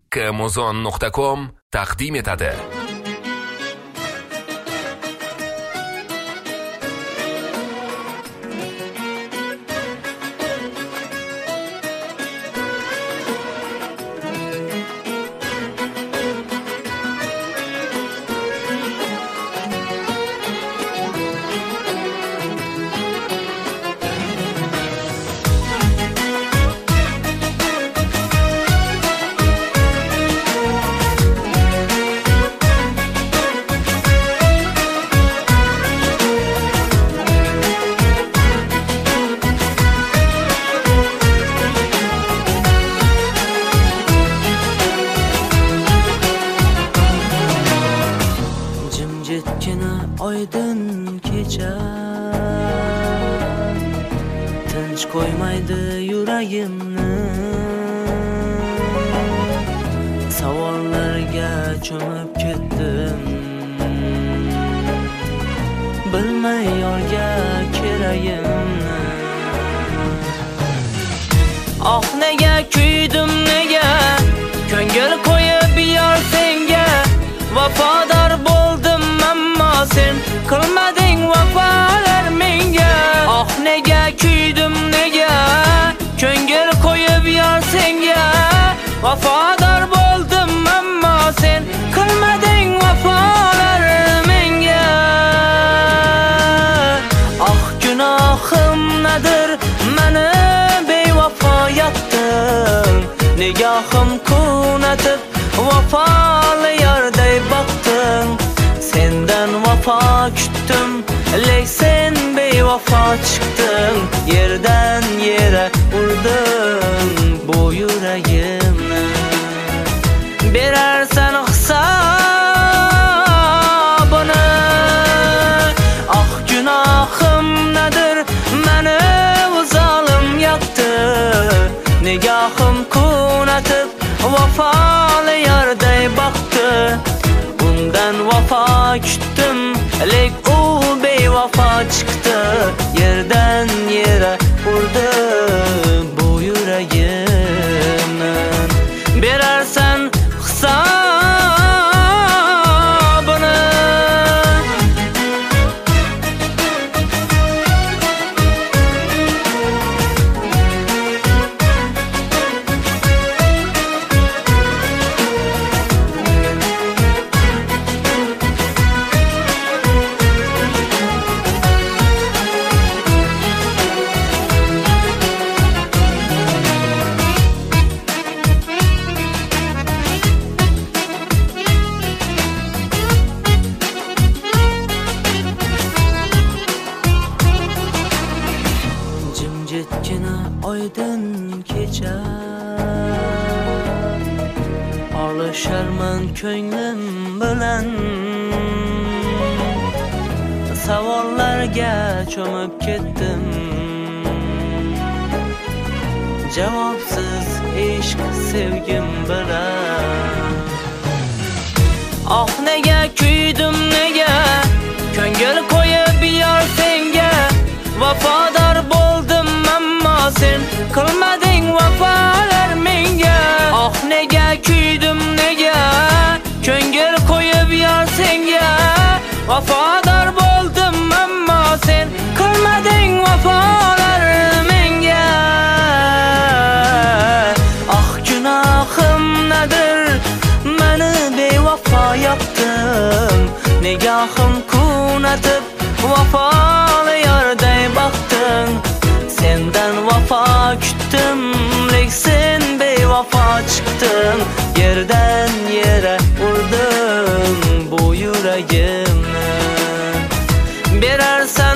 kmuzon.com taqdim etadi. Oydin kecha tinch qo'ymaydi yuragimni, savollarga cho'mib ketdim, bilmay yo'lga keragimni. Oh nega kuydim, nega ko'ngil qo'yib yor senga, vafodor bo'ldim ammo sen qilmading vafolar menga. Oh nega kuydim, nega ko'ngil qo'yib yor senga, vafodor bo'ldim ammo sen qilmading vafolar menga. Oh gunohim nedir, meni bevafo yotdim, nigohim kunatib vafoli yorday boqdim. Sendan vafo kutdim, lek sen bevafo chiqding. Yerdan yere urdim bu yuragimni, berarsan hisobini. Oh gunohim nedir, meni u zolim yoqdi, nigohim kunatib vafoli yorday boqdi. Undan vafo kutdim, lek u bevafo chiqdi. Yerdan yere urdi bu yuragimni, berarsan hisobini. Jimjitgina oydin kecha olisharman ko'nglim bilan, savollarga cho'mib ketdim, javobsiz ishq sevgim bilan. Oh nega kuydim, nega ko'ngil qo'yib yor senga, vafodor bo'ldim ammo sen qilmading vafolar menga. Oh nega kuydim, nega ko'ngil qo'yib yor senga, vafodor bo'ldim ammo sen qilmading vafolar menga. Oh gunohim nedir, meni bevafo yoqdim, nigohim kunatib vafoli yorday boqdim. Sendan vafo kutdim, lek sen bevafo chiqding. Yerdan yere urdim bu yuragimni, berarsan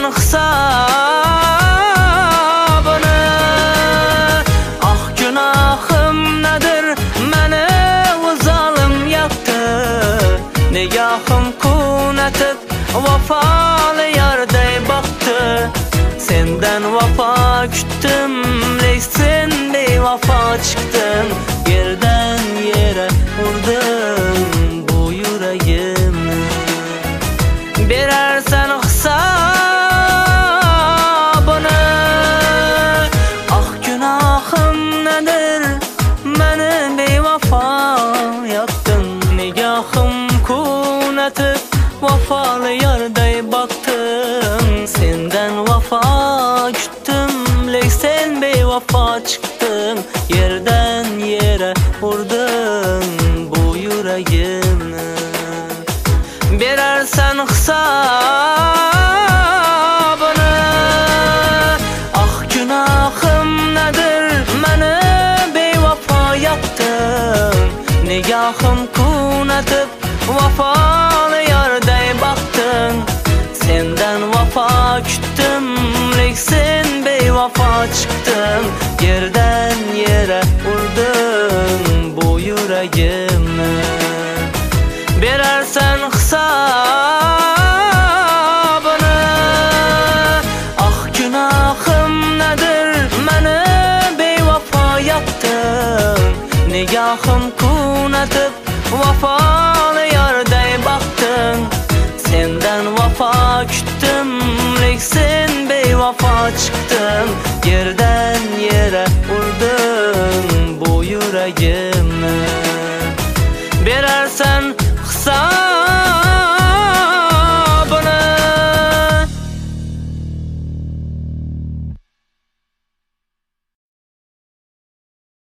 hisobini. Oh gunohim nedir, meni u zolim yoqdi, nigohim kunatib vafoli yorday boqdi. Sendan vafo kutdim, lek sen bevafo chiqding. Yerdan yere urdim bu yuragimni, berarsan hisobini. Oh gunohim nedir, meni bevafo Nigahım kunatıp vafalı yarday baktın. Senden vafa küttüm, lek sen beyvafa çıktın. Yerden yere vurdun bu yüreğimi. Berersen hesabını, ah günahım nedir, meni beyvafa yaptın. Nigahım kunatıp vafalı yarday baktın. Senden vafa küttüm, lek sen beyvafa çıktın. Yerden yere vurdun bu yüreğimi. Berersen hesabını,